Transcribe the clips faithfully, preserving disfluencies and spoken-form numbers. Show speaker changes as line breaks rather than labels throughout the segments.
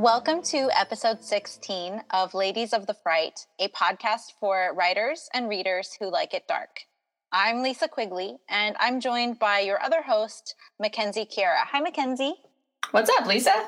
Welcome to episode sixteen of Ladies of the Fright, a podcast for writers and readers who like it dark. I'm Lisa Quigley, and I'm joined by your other host, Mackenzie Chiara. Hi, Mackenzie.
What's up, Lisa?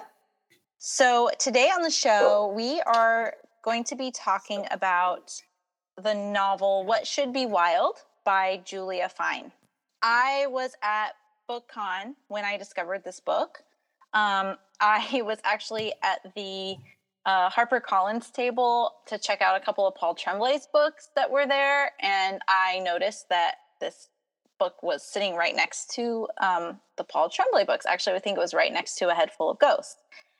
So today on the show, we are going to be talking about the novel What Should Be Wild by Julia Fine. I was at BookCon when I discovered this book. Um, I was actually at the uh, HarperCollins table to check out a couple of Paul Tremblay's books that were there, and I noticed that this book was sitting right next to um, the Paul Tremblay books. Actually, I think it was right next to A Head Full of Ghosts.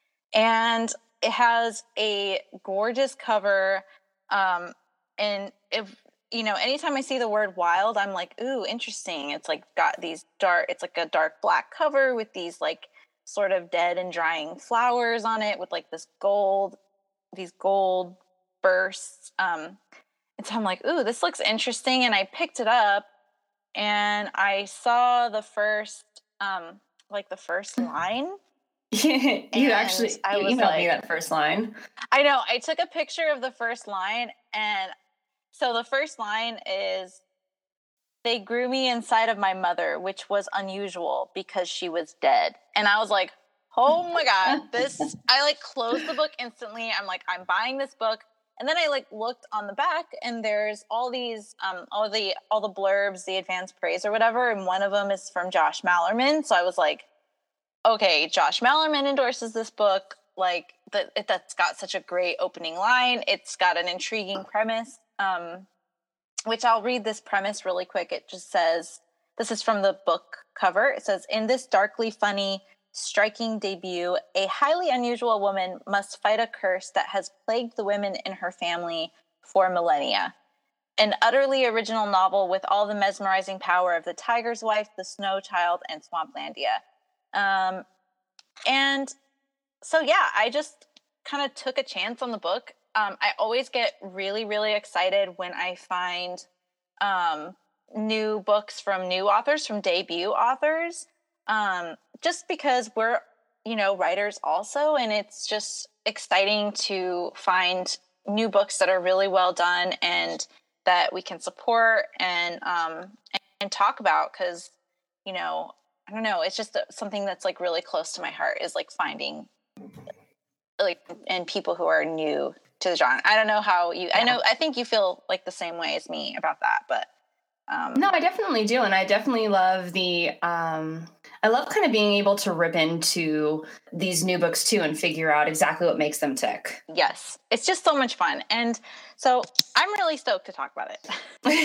And it has a gorgeous cover, um, and if you know, anytime I see the word wild, I'm like, ooh, interesting. It's like got these dark, it's like a dark black cover with these like sort of dead and drying flowers on it with like this gold, these gold bursts. Um, and so I'm like, ooh, this looks interesting. And I picked it up and I saw the first, um, like the first line.
you actually
I
you
was
emailed
like,
me that first line.
I know. I took a picture of the first line, and so the first line is, "They grew me inside of my mother, which was unusual because she was dead." And I was like, oh my God, this, I like closed the book instantly. I'm like, I'm buying this book. And then I like looked on the back and there's all these, um, all the, all the blurbs, the advanced praise or whatever. And one of them is from Josh Malerman. So I was like, okay, Josh Malerman endorses this book. Like that, it, that's got such a great opening line. It's got an intriguing premise. Um, which I'll read this premise really quick. It just says, this is from the book cover. It says, in this darkly funny, striking debut, a highly unusual woman must fight a curse that has plagued the women in her family for millennia. An utterly original novel with all the mesmerizing power of The Tiger's Wife, The Snow Child, and Swamplandia. Um, and so, yeah, I just kind of took a chance on the book. Um, I always get really, really excited when I find um, new books from new authors, from debut authors, um, just because we're, you know, writers also, and it's just exciting to find new books that are really well done and that we can support and um, and, and talk about, because, you know, I don't know, it's just something that's like really close to my heart, is like finding like and people who are new to the genre. I don't know how you, I know, I think you feel like the same way as me about that, but. Um,
no, I definitely do. And I definitely love the, um, I love kind of being able to rip into these new books too and figure out exactly what makes them tick.
Yes. It's just so much fun. And so I'm really stoked to talk about it.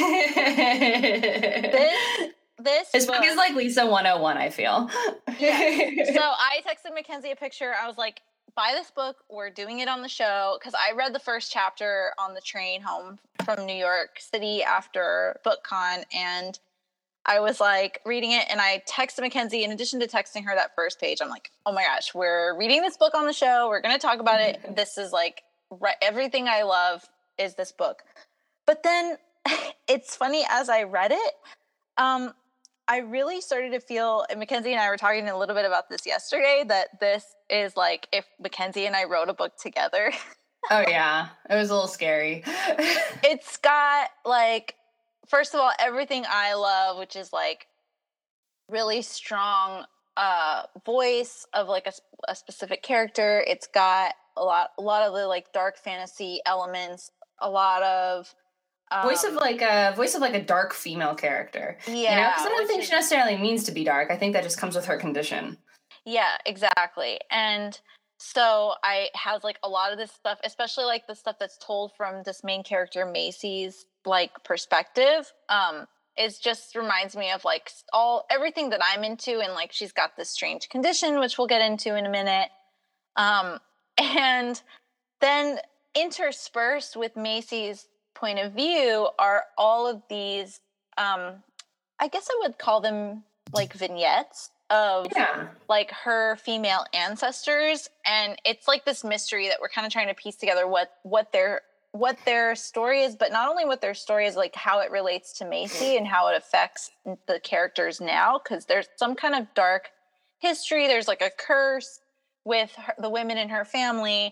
this, this
This
book,
book is like Lisa one oh one, I feel.
Yes. So I texted Mackenzie a picture. I was like, buy this book. We're doing it on the show. Because I read the first chapter on the train home from New York City after BookCon. And I was like reading it. And I texted Mackenzie, in addition to texting her that first page, I'm like, oh my gosh, we're reading this book on the show. We're going to talk about it. This is like right, everything I love is this book. But then it's funny, as I read it, um, I really started to feel, and Mackenzie and I were talking a little bit about this yesterday, that this is like if Mackenzie and I wrote a book together.
Oh, yeah. It was a little scary.
It's got like, first of all, everything I love, which is like really strong uh, voice of like a, a specific character. It's got a lot, a lot of the like dark fantasy elements, a lot of
Um, voice of like a voice of like a dark female character.
Yeah,
you know, because I don't think
is,
she necessarily means to be dark. I think that just comes with her condition.
Yeah, exactly. And so I has like a lot of this stuff, especially like the stuff that's told from this main character Macy's like perspective. Um, it just reminds me of like all everything that I'm into, and like she's got this strange condition, which we'll get into in a minute. Um, and then interspersed with Macy's point of view are all of these, um, I guess I would call them like vignettes of
yeah.
like her female ancestors. And it's like this mystery that we're kind of trying to piece together what, what their, what their story is, but not only what their story is, like how it relates to Macy and how it affects the characters now. 'Cause there's some kind of dark history. There's like a curse with her, the women in her family.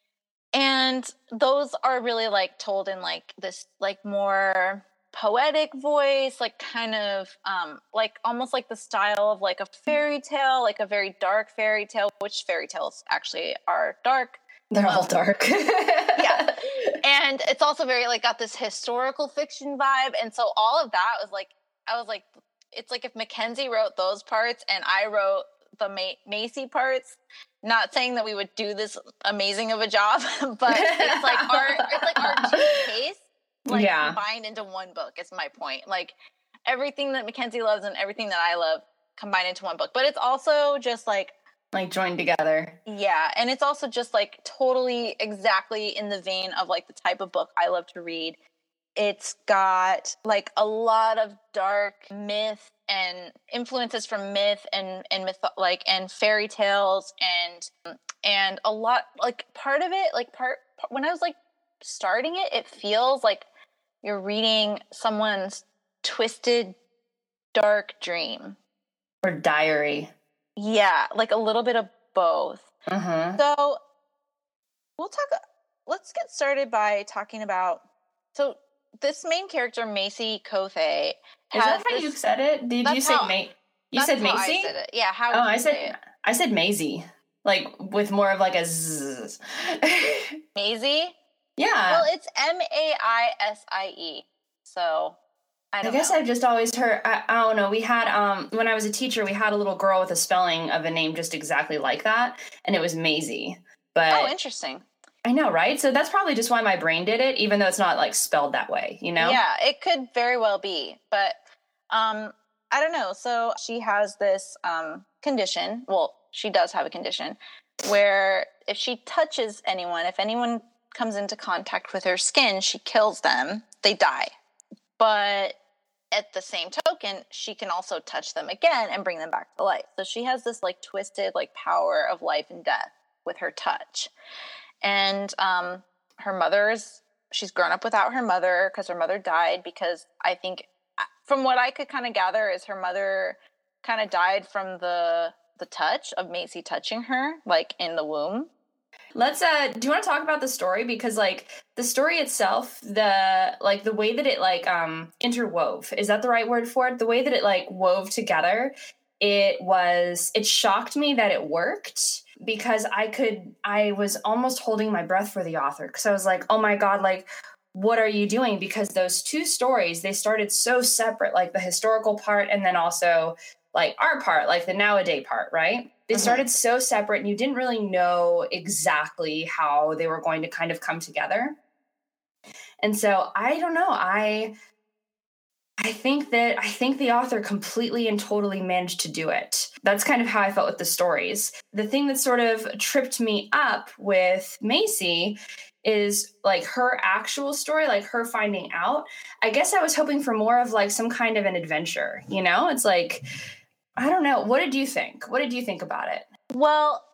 And those are really like told in like this like more poetic voice, like kind of um like almost like the style of like a fairy tale, like a very dark fairy tale, which fairy tales actually are dark.
They're all
Um,
dark.
yeah. And it's also very like got this historical fiction vibe. And so all of that was like, I was like, it's like if Mackenzie wrote those parts and I wrote the Ma- Macy parts. Not saying that we would do this amazing of a job, but it's like our it's like our two tastes like
yeah.
combined into one book. Is my point. Like everything that Mackenzie loves and everything that I love combined into one book. But it's also just like
like joined together.
Yeah, and it's also just like totally exactly in the vein of like the type of book I love to read. It's got like a lot of dark myth and influences from myth and and myth like and fairy tales and and a lot like part of it like part when I was like starting it, it feels like you're reading someone's twisted dark dream
or diary.
Yeah, like a little bit of both.
Uh-huh.
So we'll talk. Let's get started by talking about so. This main character, Macy Kothe,
has Is that how
this,
you said it? Did you say Ma- You said Macy?
I said it. Yeah, how
Oh, I said
it?
I said Maisie. Like with more of like a zzz.
Maisie?
Yeah.
Well, it's M A I S I E. So I don't
I guess
know.
I've just always heard I, I don't know. We had um when I was a teacher, we had a little girl with a spelling of a name just exactly like that, and it was Maisie. But
Oh, interesting.
I know, right? So that's probably just why my brain did it, even though it's not like spelled that way, you know?
Yeah, it could very well be. But um, I don't know. So she has this um, condition. Well, she does have a condition where if she touches anyone, if anyone comes into contact with her skin, she kills them, they die. But at the same token, she can also touch them again and bring them back to life. So she has this like twisted like power of life and death with her touch. And um, her mother's, she's grown up without her mother because her mother died because I think, from what I could kind of gather, is her mother kind of died from the the touch of Macy touching her, like in the womb.
Let's, uh, do you want to talk about the story? Because like the story itself, the, like the way that it like um, interwove, is that the right word for it? The way that it like wove together, it was, it shocked me that it worked. Because I could, I was almost holding my breath for the author because I was like, oh my God, like, what are you doing? Because those two stories, they started so separate, like the historical part and then also like our part, like the nowadays part, right? They mm-hmm. started so separate and you didn't really know exactly how they were going to kind of come together. And so I don't know, I... I think that I think the author completely and totally managed to do it. That's kind of how I felt with the stories. The thing that sort of tripped me up with Macy is like her actual story, like her finding out. I guess I was hoping for more of like some kind of an adventure, you know? It's like, I don't know. What did you think? What did you think about it?
Well,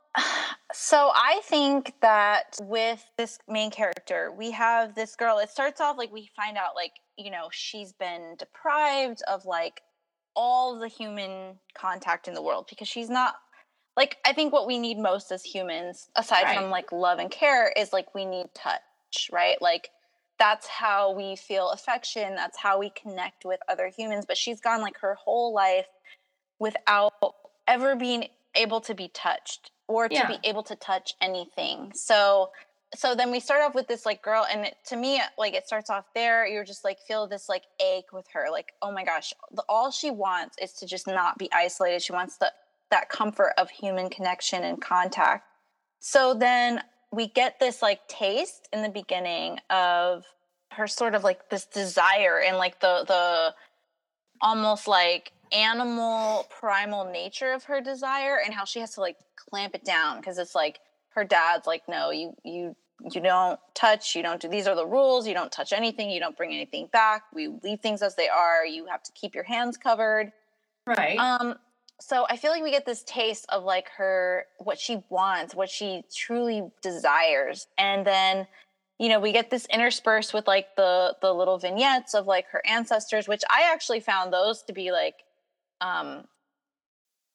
so I think that with this main character, we have this girl. It starts off like we find out like, you know, she's been deprived of like all the human contact in the world because she's not like, I think what we need most as humans, aside right. from like love and care, is like we need touch, right? Like that's how we feel affection. That's how we connect with other humans. But she's gone like her whole life without ever being able to be touched or to yeah. be able to touch anything. So so then we start off with this like girl, and it, to me, like it starts off there. You're just like feel this like ache with her, like, oh my gosh, the, all she wants is to just not be isolated. She wants the that comfort of human connection and contact. So then we get this like taste in the beginning of her sort of like this desire and like the the almost like animal primal nature of her desire and how she has to like clamp it down because it's like her dad's like, no, you you you don't touch, you don't do, these are the rules, you don't touch anything, you don't bring anything back, we leave things as they are, you have to keep your hands covered.
Right.
Um so I feel like we get this taste of like her, what she wants, what she truly desires. And then, you know, we get this interspersed with like the the little vignettes of like her ancestors, which I actually found those to be like um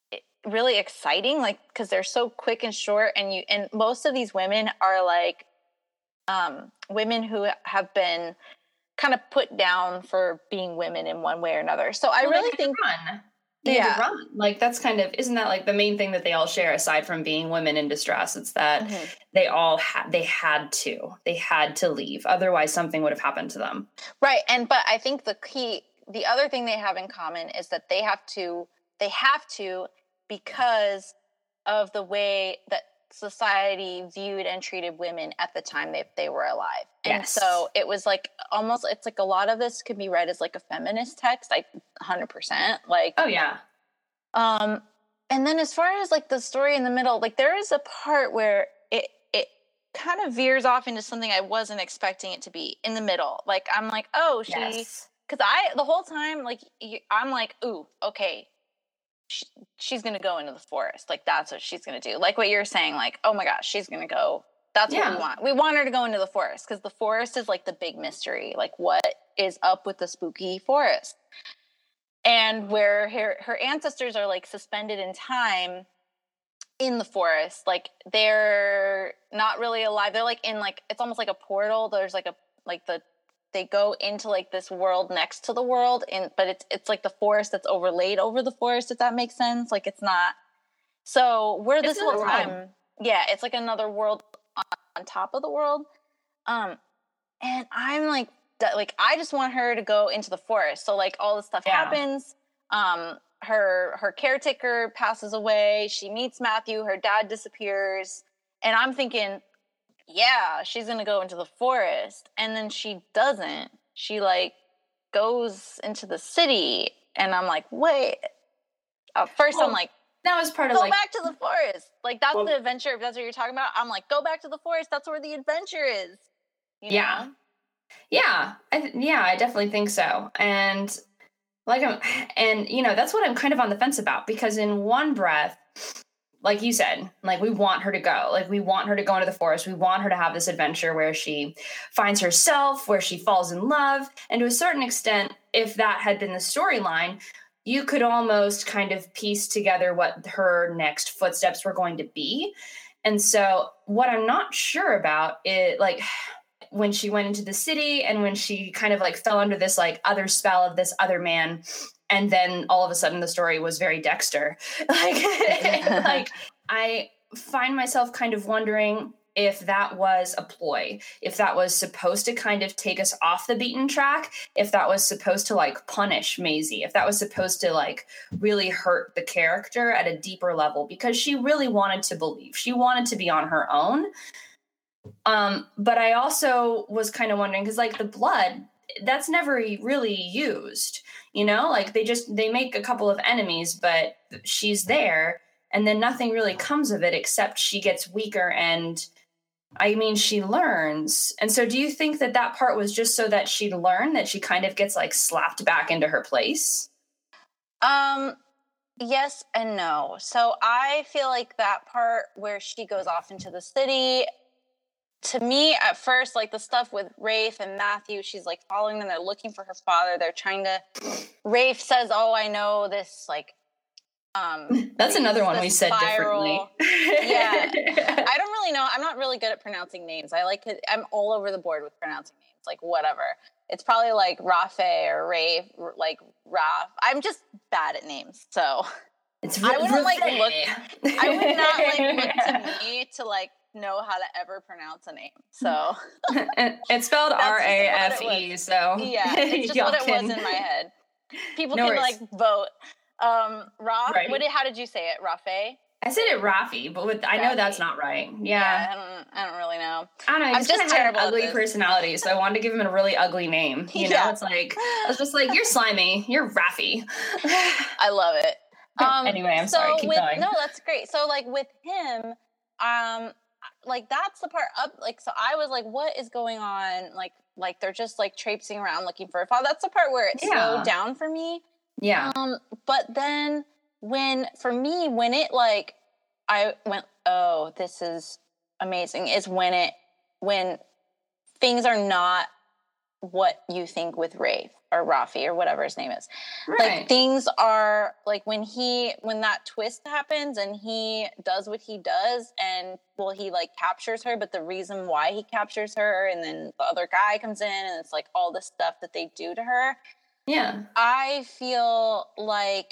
really exciting, like, because they're so quick and short, and you and most of these women are like um, women who have been kind of put down for being women in one way or another. So I
well,
really think
run. They
yeah.
had to run. Like, that's kind of, isn't that like the main thing that they all share aside from being women in distress? It's that mm-hmm. they all had, they had to, they had to leave. Otherwise something would have happened to them.
Right. And, but I think the key, the other thing they have in common is that they have to, they have to, because of the way that society viewed and treated women at the time they, they were alive. And yes. so it was like almost, it's like a lot of this could be read as like a feminist text, like one hundred percent. Like,
oh yeah.
Um, and then as far as like the story in the middle, like there is a part where it, it kind of veers off into something I wasn't expecting it to be in the middle. Like, I'm like, oh, she, yes. cause I, the whole time, like, I'm like, ooh, okay. She, she's going to go into the forest. Like, that's what she's going to do. Like what you're saying, like, oh my gosh, she's going to go. That's yeah. what we want. We want her to go into the forest because the forest is like the big mystery. Like, what is up with the spooky forest? And where her, her ancestors are like suspended in time in the forest. Like, they're not really alive. They're like in like, it's almost like a portal. There's like a, like the, they go into like this world next to the world, and but it's it's like the forest that's overlaid over the forest, if that makes sense. Like, it's not, so we're this whole time world. Yeah, it's like another world on, on top of the world. Um and I'm like like I just want her to go into the forest. So like all this stuff yeah. happens. Um her her caretaker passes away, she meets Matthew, her dad disappears, and I'm thinking, yeah, she's going to go into the forest. And then she doesn't. She, like, goes into the city. And I'm like, wait. At first, well, I'm like,
that was part of,
go
like...
Go back to the forest. Like, that's well, the adventure. If that's what you're talking about, I'm like, go back to the forest. That's where the adventure is. You know?
Yeah. Yeah. I th- yeah, I definitely think so. And, like, I'm, and, you know, that's what I'm kind of on the fence about. Because in one breath... like you said, like, we want her to go. Like, we want her to go into the forest. We want her to have this adventure where she finds herself, where she falls in love. And to a certain extent, if that had been the storyline, you could almost kind of piece together what her next footsteps were going to be. And so what I'm not sure about is, like, when she went into the city and when she kind of, like, fell under this, like, other spell of this other man, and then all of a sudden the story was very Dexter. Like, like I find myself kind of wondering if that was a ploy, if that was supposed to kind of take us off the beaten track, if that was supposed to like punish Maisie, if that was supposed to like really hurt the character at a deeper level, because she really wanted to believe. She wanted to be on her own. Um, but I also was kind of wondering, because like the blood, that's never really used, you know, like they just, they make a couple of enemies, but she's there and then nothing really comes of it except she gets weaker and I mean, she learns. And so do you think that that part was just so that she'd learn, that she kind of gets like slapped back into her place?
Um, yes and no. So I feel like that part where she goes off into the city, to me, at first, like the stuff with Rafe and Matthew, she's like following them. They're looking for her father. They're trying to. Rafe says, "Oh, I know this." Like, um,
that's another one we said spiral. differently.
Yeah, I don't really know. I'm not really good at pronouncing names. I like it. I'm all over the board with pronouncing names. Like whatever. It's probably like Rafe or Rafe, like Raf. I'm just bad at names, so
it's
I wouldn't like look. I would not like look to me to like know how to ever pronounce a name. So
it's spelled R A F E. So
yeah, it's just what it was in my head. People no can worries. like vote. Um, Raf, right. what did, how did you say it? Rafe?
I said it Rafi, but with, I know that's not right. Yeah.
yeah I don't. I don't really know.
I don't know. I'm just terrible. Had an ugly personality, so I wanted to give him a really ugly name. You know, yeah. It's like I was just like, "You're slimy. You're Rafi."
I love it. Um,
anyway, I'm
so
sorry. Keep
with,
going.
No, that's great. So like with him, um, like that's the part up. Like so, I was like, "What is going on?" Like, like they're just like traipsing around looking for a father. That's the part where it yeah. slowed down for me.
Yeah.
Um, but then when for me, when it like. I went, oh, this is amazing, is when it, when things are not what you think with Rafe or Rafi or whatever his name is.
Right.
Like things are like when he when that twist happens and he does what he does and well he like captures her, but the reason why he captures her and then the other guy comes in and it's like all the stuff that they do to her.
Yeah.
I feel like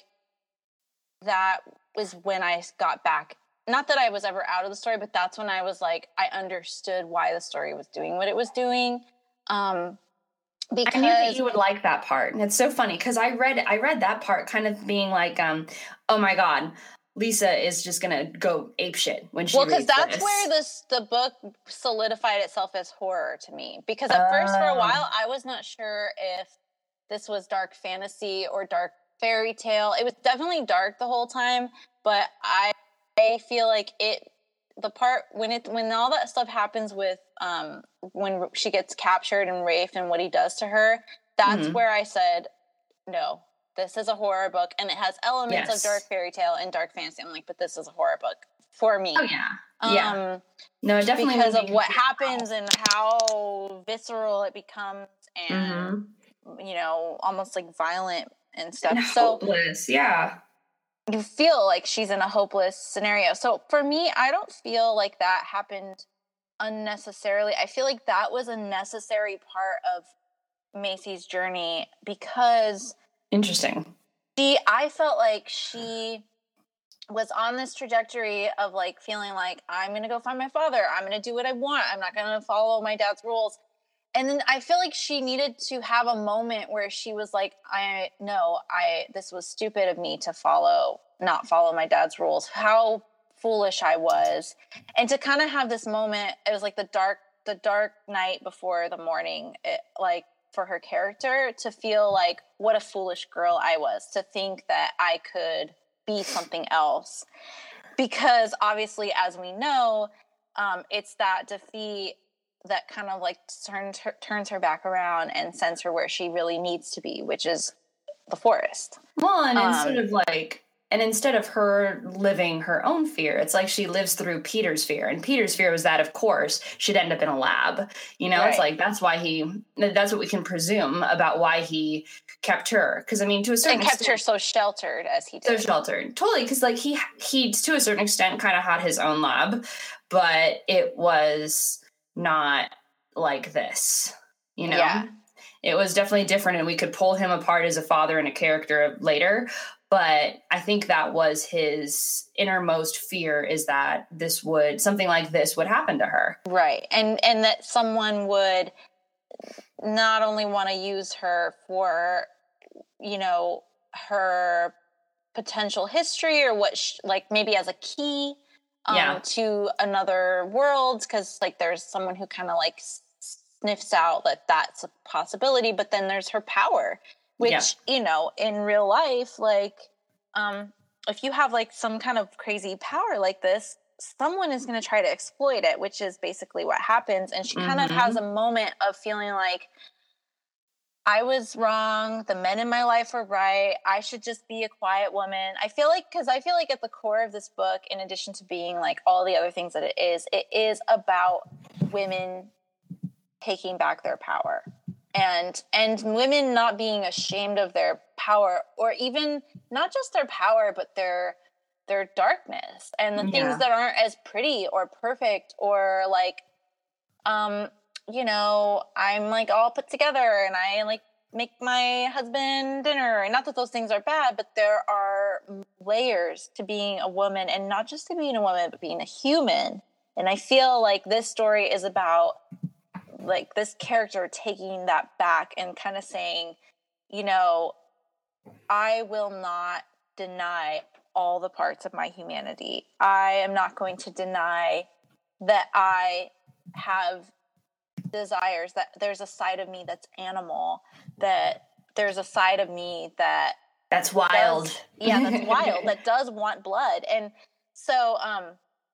that was when I got back. Not that I was ever out of the story, but that's when I was like, I understood why the story was doing what it was doing. Um, because
I knew that you would like that part. And it's so funny because I read I read that part kind of being like, um, oh my God, Lisa is just gonna go apeshit when she
well, because
reads
that's
this.
where this the book solidified itself as horror to me. Because at uh, first, for a while, I was not sure if this was dark fantasy or dark fairy tale. It was definitely dark the whole time, but I I feel like it the part when it when all that stuff happens with um when she gets captured and Rafe and what he does to her, that's mm-hmm. where I said, no, this is a horror book and it has elements yes. of dark fairy tale and dark fantasy. I'm like, but this is a horror book for me.
Oh yeah.
Um,
yeah. No, it definitely
because of what happens and how visceral it becomes and mm-hmm. you know, almost like violent and stuff.
And
so
hopeless, yeah.
You feel like she's in a hopeless scenario. So for me, I don't feel like that happened unnecessarily. I feel like that was a necessary part of Macy's journey because
interesting.
She, I felt like she was on this trajectory of like feeling like I'm going to go find my father. I'm going to do what I want. I'm not going to follow my dad's rules. And then I feel like she needed to have a moment where she was like, I no, I this was stupid of me to follow, not follow my dad's rules. How foolish I was. And to kind of have this moment, it was like the dark, the dark night before the morning, it, like for her character to feel like what a foolish girl I was, to think that I could be something else. Because obviously, as we know, um, it's that defeat that kind of like turns her, turns her back around and sends her where she really needs to be, which is the forest.
Well, and
Um,
instead of like, and instead of her living her own fear, it's like she lives through Peter's fear. And Peter's fear was that, of course, she'd end up in a lab. You know, right. It's like, that's why he, that's what we can presume about why he kept her. Because, I mean, to a certain
and kept
extent,
her so sheltered as he did.
So sheltered. Totally. Because, like, he, he, to a certain extent, kind of had his own lab, but it was not like this, you know?
Yeah.
It was definitely different, and we could pull him apart as a father and a character later. But I think that was his innermost fear, is that this would, something like this would happen to her.
Right. And and that someone would not only want to use her for, you know, her potential history or what, she, like maybe as a key um,
yeah.
to another world, because like there's someone who kind of like sniffs out that that's a possibility, but then there's her power. Which, yeah. you know, in real life, like, um, if you have, like, some kind of crazy power like this, someone is going to try to exploit it, which is basically what happens. And she mm-hmm. kind of has a moment of feeling like, I was wrong. The men in my life were right. I should just be a quiet woman. I feel like, because I feel like at the core of this book, in addition to being, like, all the other things that it is, it is about women taking back their power. And and women not being ashamed of their power, or even not just their power, but their their darkness and the yeah. things that aren't as pretty or perfect, or like, um, you know, I'm like all put together and I like make my husband dinner. And not that those things are bad, but there are layers to being a woman, and not just to being a woman, but being a human. And I feel like this story is about like this character taking that back and kind of saying, you know, I will not deny all the parts of my humanity. I am not going to deny that I have desires, that there's a side of me that's animal, that there's a side of me that
that's wild.
Does, yeah, that's wild, that does want blood. And so um,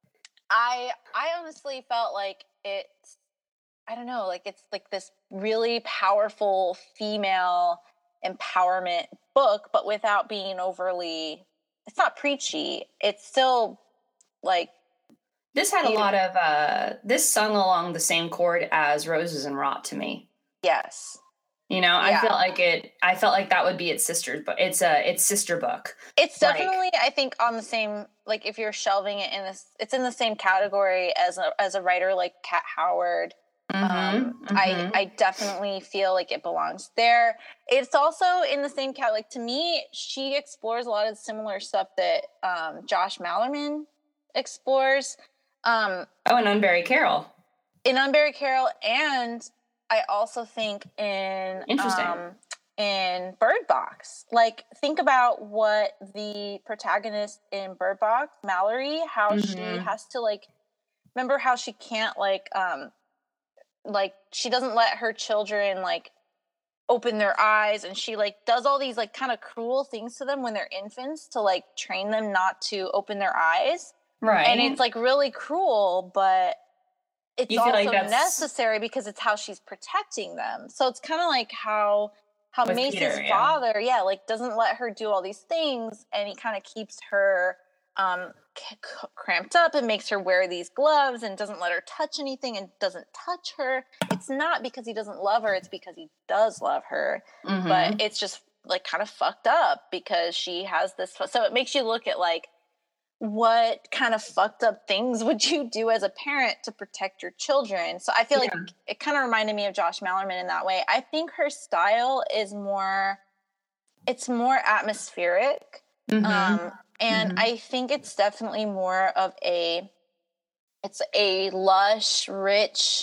I I honestly felt like it's, I don't know, like it's like this really powerful female empowerment book, but without being overly, it's not preachy. It's still like.
This had a lot of, uh, this sung along the same chord as Roses and Rot to me.
Yes.
You know,
Yeah.
I felt like it, I felt like that would be its sister, but it's a, its sister book.
It's
Like-
definitely, I think, on the same, like, if you're shelving it in this, it's in the same category as a, as a writer like Kat Howard.
Mhm,
Um,
mhm.
I, I definitely feel like it belongs there. It's also in the same cat. Like, to me, she explores a lot of similar stuff that um, Josh Malerman explores. Um,
Oh, and Unbury Carol.
in Unbury Carol, and I also think in
Interesting.
um, in Bird Box. Like, think about what the protagonist in Bird Box, Mallory, how
Mhm.
she has to, like, remember how she can't, like, um, like, she doesn't let her children, like, open their eyes, and she, like, does all these, like, kind of cruel things to them when they're infants to, like, train them not to open their eyes.
Right.
And it's, like, really cruel, but it's
You feel
also
like that's-
necessary because it's how she's protecting them. So it's kind of like how how
With
Macy's
Peter, yeah.
father, yeah, like, doesn't let her do all these things, and he kind of keeps her um, c- c- cramped up and makes her wear these gloves and doesn't let her touch anything and doesn't touch her. It's not because he doesn't love her; it's because he does love her.
Mhm.
But it's just, like, kind of fucked up because she has this. So it makes you look at, like, what kind of fucked up things would you do as a parent to protect your children? So I feel
Yeah.
like it kind of reminded me of Josh Malerman in that way. I think her style is more, it's more atmospheric.
Mhm.
Um, and
Mhm.
I think it's definitely more of a, it's a lush, rich,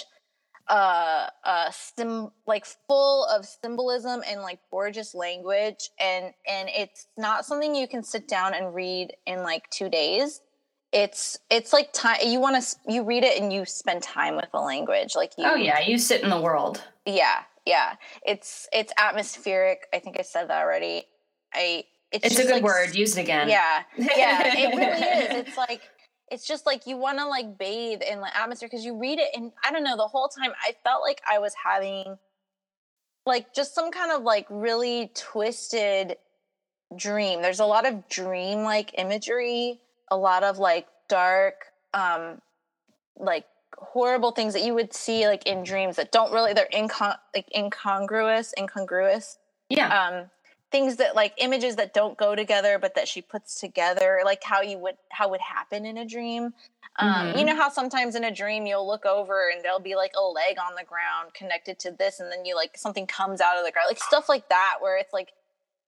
uh uh sim like full of symbolism and, like, gorgeous language, and and it's not something you can sit down and read in, like, two days. It's it's like time you want to you read it and you spend time with the language, like, you
Oh yeah, you sit in the world.
yeah yeah it's it's atmospheric. I think I said that already. I it's,
It's a
just,
good
like,
word. Use it again.
yeah, yeah, it really is. It's like, it's just like you want to, like, bathe in the atmosphere because you read it, and I don't know, the whole time I felt like I was having, like, just some kind of, like, really twisted dream. There's a lot of dream-like imagery, a lot of, like, dark, um, like, horrible things that you would see, like, in dreams that don't really, they're incon- like incongruous, incongruous.
Yeah.
Um, things that, like, images that don't go together but that she puts together, like how you would how would happen in a dream. Um,
Mhm.
you know how sometimes in a dream you'll look over and there'll be, like, a leg on the ground connected to this, and then you, like, something comes out of the ground, like, stuff like that, where it's like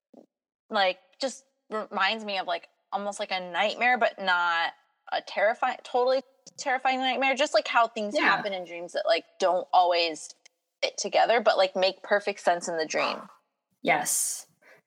like just reminds me of, like, almost like a nightmare, but not a terrifying totally terrifying nightmare, just like how things
Yeah.
happen in dreams that, like, don't always fit together but, like, make perfect sense in the dream.
Yes.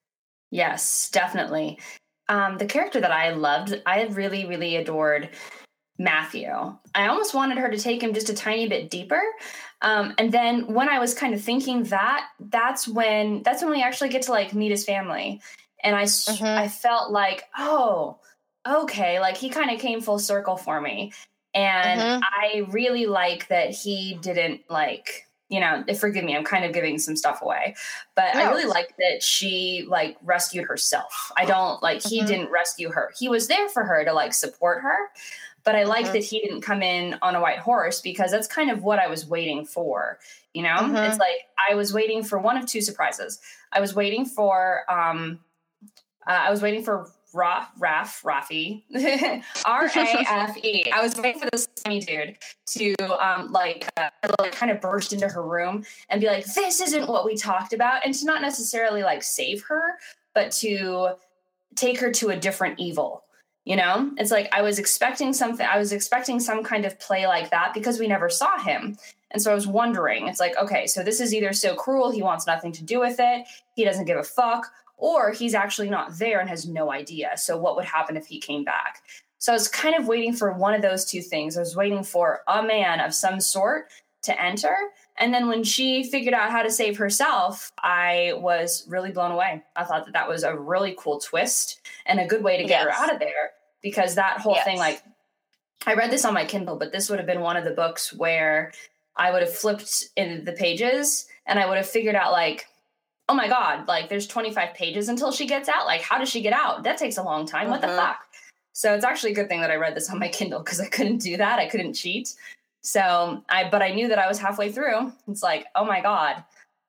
Yes, definitely. Um, the character that I loved, I really, really adored Matthew. I almost wanted her to take him just a tiny bit deeper. Um, and then when I was kind of thinking that, that's when that's when we actually get to, like, meet his family. And I, s-
Mhm.
I felt like, oh, okay, like, he kind of came full circle for me. And
Mhm.
I really like that he didn't, like, you know, forgive me, I'm kind of giving some stuff away, but I
No.
really like that she, like, rescued herself. I don't, like, he
Mhm.
didn't rescue her. He was there for her to, like, support her. But I like
Mhm.
that he didn't come in on a white horse, because that's kind of what I was waiting for. You know,
Mhm.
it's like I was waiting for one of two surprises. I was waiting for, um, uh, I was waiting for Ra- Raf, Rafi, R A F E. I was waiting for this slimy dude to, um, like, uh, like, kind of burst into her room and be like, "This isn't what we talked about," and to not necessarily, like, save her, but to take her to a different evil. You know, it's like I was expecting something. I was expecting some kind of play like that because we never saw him. And so I was wondering, it's like, okay, so this is either so cruel, he wants nothing to do with it, he doesn't give a fuck, or he's actually not there and has no idea. So what would happen if he came back? So I was kind of waiting for one of those two things. I was waiting for a man of some sort to enter. And then when she figured out how to save herself, I was really blown away. I thought that that was a really cool twist and a good way to get
Yes.
her out of there, because that whole
Yes.
thing, like, I read this on my Kindle, but this would have been one of the books where I would have flipped in the pages and I would have figured out, like, oh my God, like, there's twenty-five pages until she gets out. Like, how does she get out? That takes a long time. What the
Mhm.
fuck? So it's actually a good thing that I read this on my Kindle, because I couldn't do that. I couldn't cheat. So I, but I knew that I was halfway through. It's like, oh my God,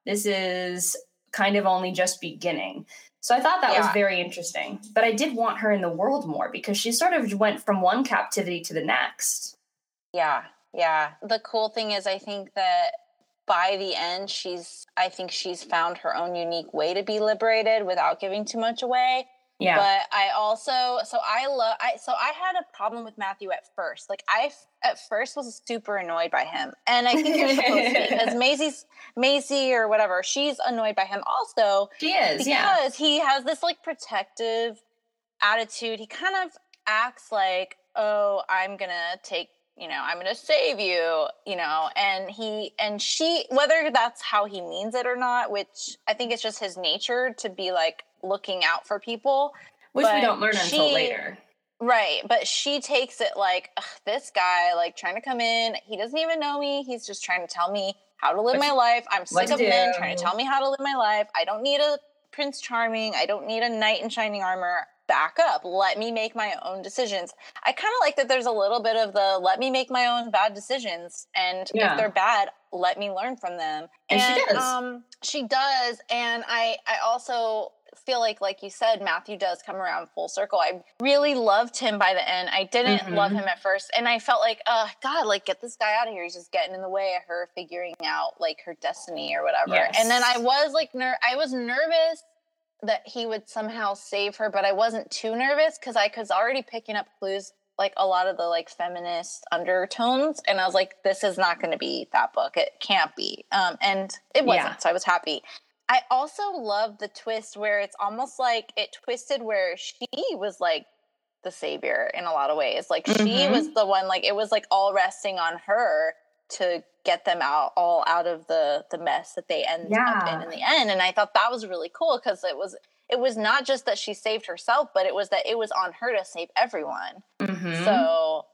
this is kind of only just beginning. So I thought that yeah. was very interesting. But I did want her in the world more because she sort of went from one captivity to the next.
Yeah, yeah. The cool thing is I think that by the end, she's, I think she's found her own unique way to be liberated without giving too much away.
Yeah.
But I also, so I love, I, so I had a problem with Matthew at first. Like I, at first was super annoyed by him. And I think you're supposed to be, because Maisie's, Maisie or whatever, she's annoyed by him also.
She is,
because
yeah.
Because he has this like protective attitude. He kind of acts like, oh, I'm going to take, you know, I'm going to save you, you know, and he, and she, whether that's how he means it or not, which I think it's just his nature to be like looking out for people.
Which we don't learn she, until later.
Right. But she takes it like, this guy, like trying to come in, he doesn't even know me. He's just trying to tell me how to live what, my life. I'm sick of men trying to tell me how to live my life. I don't need a Prince Charming. I don't need a knight in shining armor. Back up. Let me make my own decisions. I kind of like that there's a little bit of the let me make my own bad decisions. And yeah. if they're bad, let me learn from them.
And, and she does.
Um, she does. And I, I also feel like, like you said, Matthew does come around full circle. I really loved him by the end. I didn't mm-hmm. love him at first. And I felt like, oh, God, like, get this guy out of here. He's just getting in the way of her figuring out, like, her destiny or whatever.
Yes.
And then I was, like, ner- I was nervous that he would somehow save her, but I wasn't too nervous because I was already picking up clues, like a lot of the like feminist undertones. And I was like, this is not going to be that book. It can't be. Um, and it wasn't. Yeah. So I was happy. I also love the twist where it's almost like it twisted where she was like the savior in a lot of ways. Like mm-hmm. she was the one, like it was like all resting on her to get them out all out of the the mess that they end yeah. up in in the end. And I thought that was really cool because it was it was not just that she saved herself, but it was that it was on her to save everyone.
Mm-hmm.
So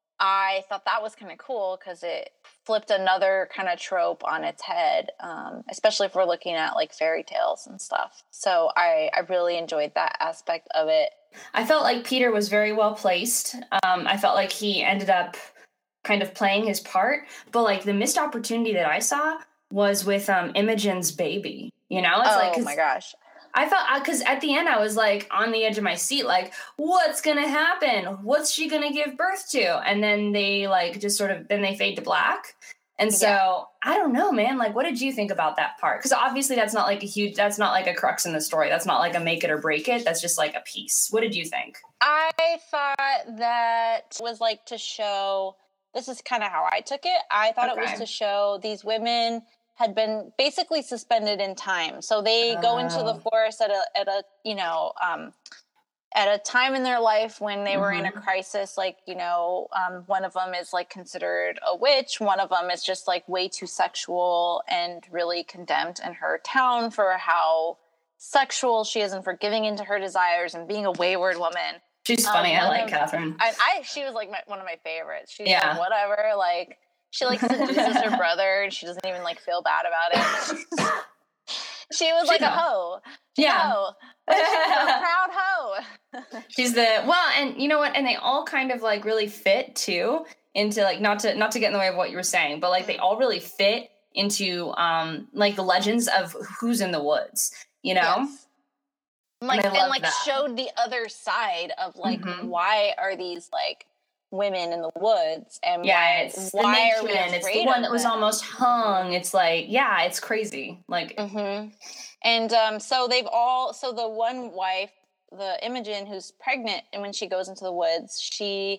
I thought that was kind of cool because it flipped another kind of trope on its head, um, especially if we're looking at like fairy tales and stuff. So I, I really enjoyed that aspect of it.
I felt like Peter was very well placed. Um, I felt like he ended up kind of playing his part, but like the missed opportunity that I saw was with um Imogen's baby, you know? It's
oh
like,
my gosh.
I felt, because at the end I was like on the edge of my seat, like, what's gonna happen? What's she gonna give birth to? And then they like just sort of, then they fade to black. And so yeah. I don't know, man, like, what did you think about that part? Because obviously that's not like a huge, that's not like a crux in the story. That's not like a make it or break it. That's just like a piece. What did you think?
I thought that was like to show, this is kind of how I took it. I thought okay. it was to show these women had been basically suspended in time. So they oh. go into the forest at a, at a, you know, um, at a time in their life when they mm-hmm. were in a crisis. Like, you know, um, one of them is like considered a witch. One of them is just like way too sexual and really condemned in her town for how sexual she is and for giving into her desires and being a wayward woman.
She's funny. Um, I like
of,
Catherine.
I, I she was like my, one of my favorites. She's
yeah.
like, whatever. Like she like seduces her brother, and she doesn't even like feel bad about it. She was she like know. a hoe. She's
yeah,
a, hoe. She's a proud hoe.
She's the well, and you know what? And they all kind of like really fit too into like not to not to get in the way of what you were saying, but like they all really fit into um like the legends of who's in the woods. You know.
Yes. Like and, and like that. Showed the other side of like mm-hmm. why are these like women in the woods and
yeah,
why
it's
why
the
are we afraid
it's the one that was
them?
almost hung. It's like yeah, it's crazy. Like
mm-hmm. and um, so they've all so the one wife, the Imogen, who's pregnant, and when she goes into the woods, she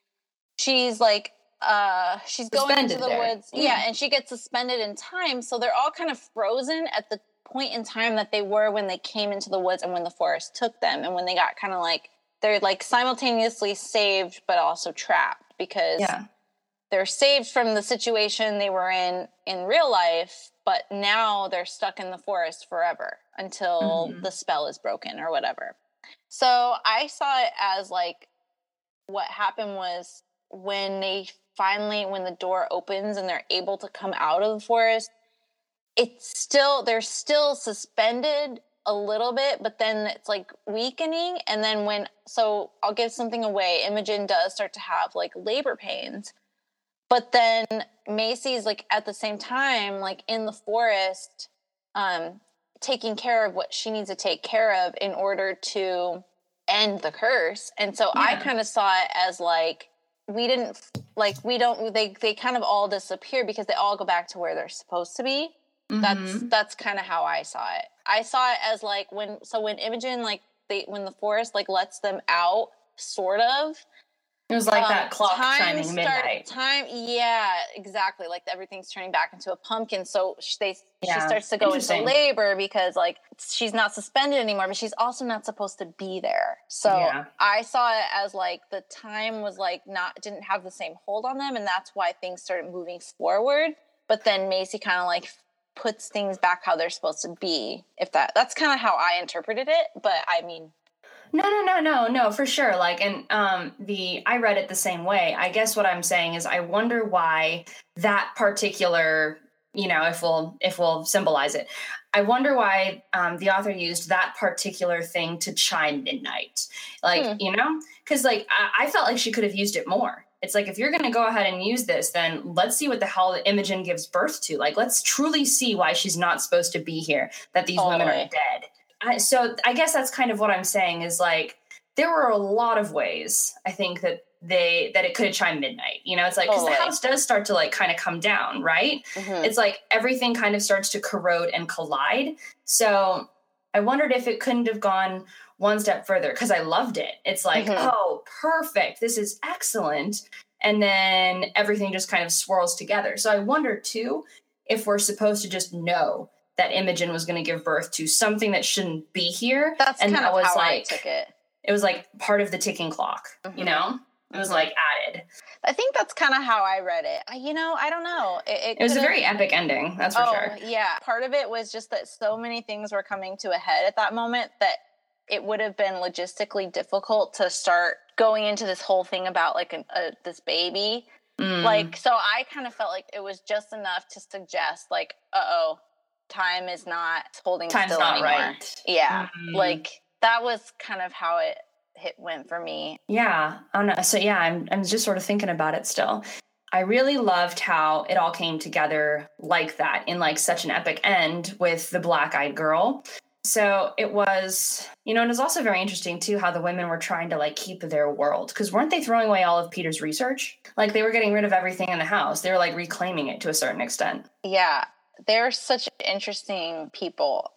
she's like uh she's suspended going into the there. woods, yeah. yeah, and she gets suspended in time. So they're all kind of frozen at the point in time that they were when they came into the woods and when the forest took them, and when they got kind of like they're like simultaneously saved but also trapped because
yeah.
they're saved from the situation they were in in real life, but now they're stuck in the forest forever until mm-hmm. the spell is broken or whatever. So I saw it as like what happened was when they finally when the door opens and they're able to come out of the forest, it's still, they're still suspended a little bit, but then it's like weakening. And then when, so I'll give something away. Imogen does start to have like labor pains, but then Maisie's like at the same time, like in the forest, um, taking care of what she needs to take care of in order to end the curse. And so yeah. I kind of saw it as like, we didn't, like, we don't, they, they kind of all disappear because they all go back to where they're supposed to be. Mm-hmm. That's, that's kind of how I saw it. I saw it as like when, so when Imogen, like they, when the forest like lets them out, sort of,
it was like um, that clock chiming start, midnight.
Time, yeah, exactly. Like everything's turning back into a pumpkin. So she, they, yeah. she starts to go into labor because like she's not suspended anymore, but she's also not supposed to be there. So yeah. I saw it as like the time was like not, didn't have the same hold on them. And that's why things started moving forward. But then Macy kind of like puts things back how they're supposed to be. If that, that's kind of how I interpreted it. But I mean,
No, no, no, no, no, for sure. Like, and um, the I read it the same way. I guess what I'm saying is, I wonder why that particular, you know, if we'll if we'll symbolize it, I wonder why um, the author used that particular thing to chime midnight. Like, hmm. you know, because like I, I felt like she could have used it more. It's like, if you're going to go ahead and use this, then let's see what the hell Imogen gives birth to. Like, let's truly see why she's not supposed to be here. That these totally. women are dead. I, so I guess that's kind of what I'm saying is like, there were a lot of ways I think that they, that it could have chimed midnight, you know, it's like, cause oh, the house does start to like kind of come down, right? Mm-hmm. It's like everything kind of starts to corrode and collide. So I wondered if it couldn't have gone one step further, cause I loved it. It's like, mm-hmm. oh, perfect. This is excellent. And then everything just kind of swirls together. So I wonder too, if we're supposed to just know that Imogen was going to give birth to something that shouldn't be here.
That's
and
kind
that
of
was
how
like,
I took it.
It was like part of the ticking clock, mm-hmm. you know? It was like added.
I think that's kind of how I read it. I, you know, I don't know. It, it,
it was a very epic ending, that's for
oh,
sure.
Yeah. Part of it was just that so many things were coming to a head at that moment that it would have been logistically difficult to start going into this whole thing about like an, a, this baby. Mm. Like, so I kind of felt like it was just enough to suggest like, uh-oh, time is not holding
Time's
still
not
anymore.
Right.
Yeah. Mm. Like that was kind of how it hit went for me.
Yeah. Oh, no. So yeah, I'm I'm just sort of thinking about it still. I really loved how it all came together like that in like such an epic end with the black-eyed girl. So it was, you know, and it was also very interesting too how the women were trying to like keep their world, because weren't they throwing away all of Peter's research? Like they were getting rid of everything in the house. They were like reclaiming it to a certain extent.
Yeah. They're such interesting people.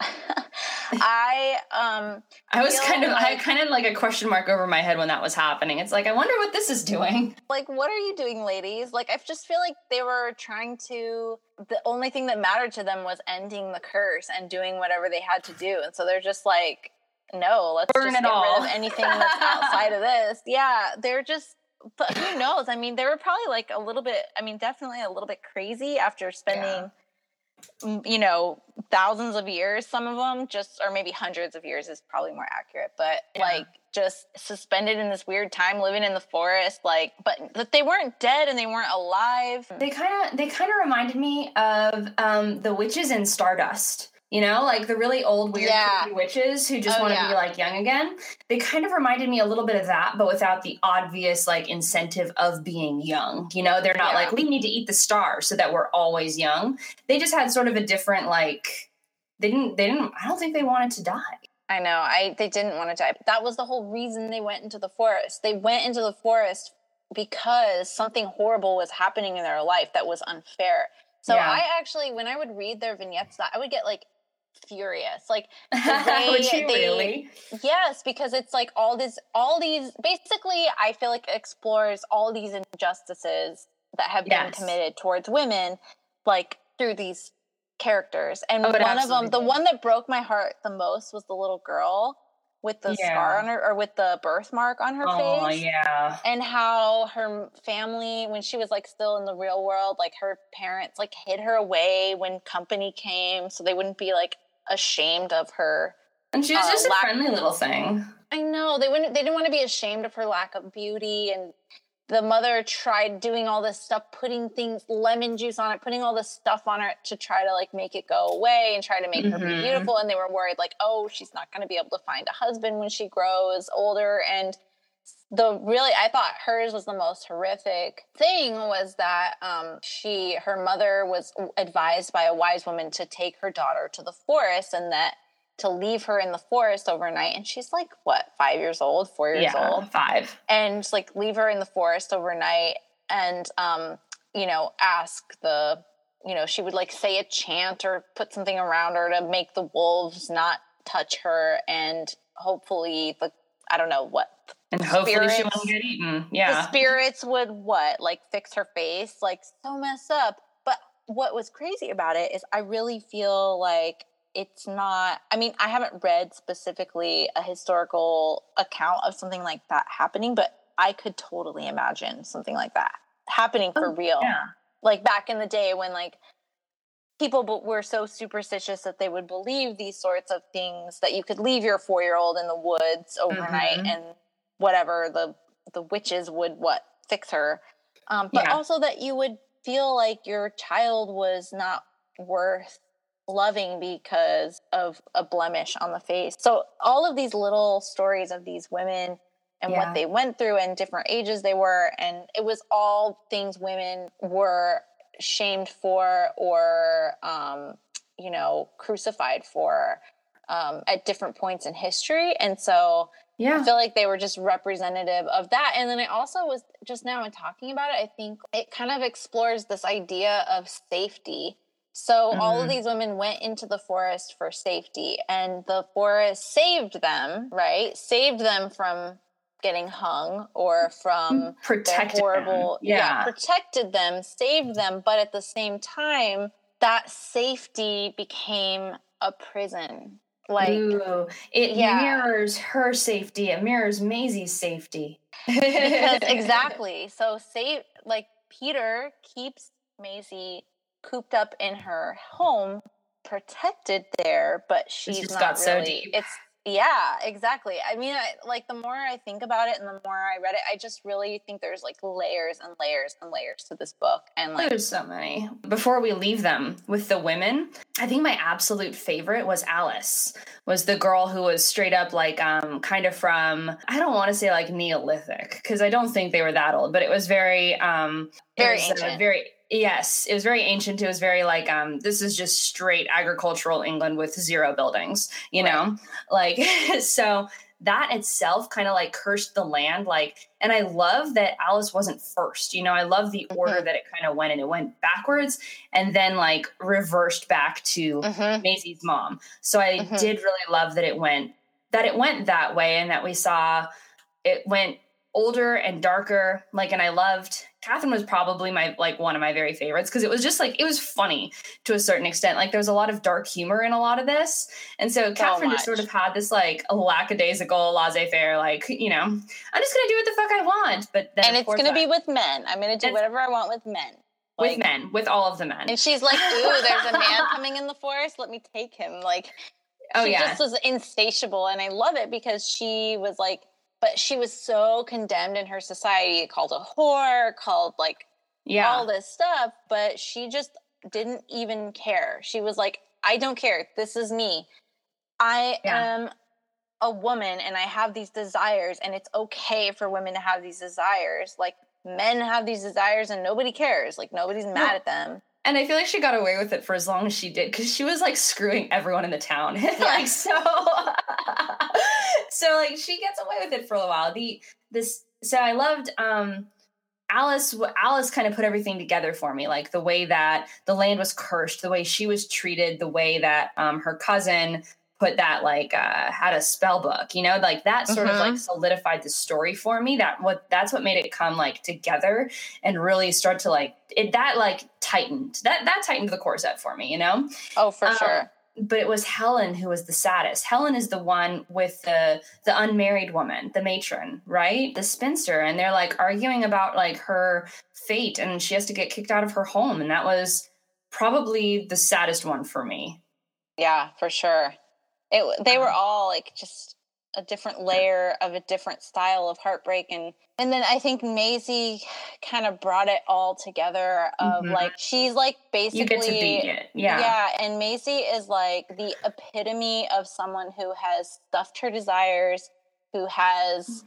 I um
I was kind of like, I had kind of like a question mark over my head when that was happening. It's like, I wonder what this is doing.
Like, what are you doing, ladies? Like, I just feel like they were trying to, the only thing that mattered to them was ending the curse and doing whatever they had to do. And so they're just like, no, let's
Burn
just
it
get
all.
rid of anything that's outside of this. Yeah, they're just, but who knows? I mean, they were probably like a little bit, I mean, definitely a little bit crazy after spending... Yeah. you know, thousands of years, some of them just, or maybe hundreds of years is probably more accurate, but yeah. like just suspended in this weird time living in the forest, like, but that they weren't dead and they weren't alive.
They kind of, they kind of reminded me of um, the witches in Stardust. You know, like the really old, weird,
yeah.
creepy witches who just
oh,
want to
yeah.
be like young again. They kind of reminded me a little bit of that, but without the obvious like incentive of being young. You know, they're not yeah. like, we need to eat the stars so that we're always young. They just had sort of a different, like, they didn't, they didn't, I don't think they wanted to die.
I know, I they didn't want to die. But that was the whole reason they went into the forest. They went into the forest because something horrible was happening in their life that was unfair. So yeah. I actually, when I would read their vignettes, I would get like, furious like the way
Would you
they,
really?
Yes, because it's like all these all these basically I feel like it explores all these injustices that have been yes. committed towards women like through these characters. And
oh,
one of them, the one that broke my heart the most was the little girl with the yeah. scar on her, or with the birthmark on her
oh,
face.
Oh yeah.
And how her family, when she was like still in the real world, like her parents like hid her away when company came so they wouldn't be like ashamed of her.
And she was uh, just a friendly little thing.
I know. They wouldn't they didn't want to be ashamed of her lack of beauty, and the mother tried doing all this stuff, putting things, lemon juice on it, putting all this stuff on her to try to like make it go away and try to make mm-hmm. her be beautiful. And they were worried like, oh, she's not going to be able to find a husband when she grows older. And the really, I thought hers was the most horrific thing was that um, she, her mother was advised by a wise woman to take her daughter to the forest and that to leave her in the forest overnight. And she's like, what, five years old, four years
yeah,
old?
Five.
And just like leave her in the forest overnight and, um, you know, ask the, you know, she would like say a chant or put something around her to make the wolves not touch her. And hopefully the, I don't know what,
And hopefully she won't get eaten. Yeah.
the spirits would what? Like fix her face? Like so messed up. But what was crazy about it is I really feel like it's not, I mean, I haven't read specifically a historical account of something like that happening, but I could totally imagine something like that happening for
Oh,
real.
yeah.
Like back in the day when like people b- were so superstitious that they would believe these sorts of things that you could leave your four-year-old in the woods overnight
Mhm.
and whatever the the witches would what fix her, um, but
Yeah.
also that you would feel like your child was not worth loving because of a blemish on the face. So all of these little stories of these women and
Yeah.
what they went through and different ages they were, and it was all things women were shamed for or um, you know, crucified for um, at different points in history. And so
Yeah.
I feel like they were just representative of that. And then it also was just now in talking about it, I think it kind of explores this idea of safety. So all of
Mhm.
these women went into the forest for safety and the forest saved them, right? Saved them from getting hung or from
Protected
their horrible,
them. Yeah.
protected them, saved them. But at the same time, that safety became a prison. Like,
Ooh, it
yeah.
mirrors her safety. It mirrors Maisie's safety.
Because exactly. So say like Peter keeps Maisie cooped up in her home, protected there, but she's
just
not
got so
really.
deep.
It's yeah, exactly. I mean, I, like the more I think about it and the more I read it, I just really think there's like layers and layers and layers to this book. And like,
There's so many. Before we leave them with the women, I think my absolute favorite was Alice, was the girl who was straight up like um kind of from, I don't want to say like Neolithic, because I don't think they were that old, but it was very um it
Very
was, uh,
ancient.
very yes, it was very ancient. It was very like um this is just straight agricultural England with zero buildings, you
Right.
know? Like so that itself kind of like cursed the land. Like, and I love that Alice wasn't first. You know, I love the order
Mhm.
that it kind of went in. It went backwards and then like reversed back to
Mhm.
Maisie's mom. So I
Mhm.
did really love that it went that it went that way and that we saw it went older and darker. Like, and I loved Catherine was probably my like one of my very favorites because it was just like it was funny to a certain extent. Like there was a lot of dark humor in a lot of this, and so, so Catherine just sort of had this like lackadaisical, laissez-faire, like you know, I'm just gonna do what the fuck I want. But then
and it's gonna
I,
be with men. I'm gonna do whatever I want with men.
Like, with men, with all of the men.
And she's like, "Ooh, there's a man coming in the forest. Let me take him." Like,
oh
she
yeah,
just was insatiable, and I love it because she was like. But she was so condemned in her society, called a whore, called like
yeah.
all this stuff. But she just didn't even care. She was like, I don't care. This is me. I yeah. am a woman and I have these desires and it's okay for women to have these desires. Like men have these desires and nobody cares. Like nobody's mad no. at them.
And I feel like she got away with it for as long as she did because she was like screwing everyone in the town. Yeah. like so, so like she gets away with it for a while. The this so I loved um, Alice. Alice kind of put everything together for me, like the way that the land was cursed, the way she was treated, the way that um, her cousin put that like uh, had a spell book, you know, like that sort mm-hmm. of like solidified the story for me. That what that's what made it come like together and really start to like it. That like tightened that that tightened the corset for me, you know.
Oh, for
um,
sure.
But it was Helen who was the saddest. Helen is the one with the the unmarried woman, the matron, right? The spinster, and they're like arguing about like her fate, and she has to get kicked out of her home, and that was probably the saddest one for me.
Yeah, for sure. It, they were all like just a different layer of a different style of heartbreak. And, and then I think Maisie kind of brought it all together of mm-hmm. like, she's like basically,
you get to be it. Yeah.
Yeah. And Maisie is like the epitome of someone who has stuffed her desires, who has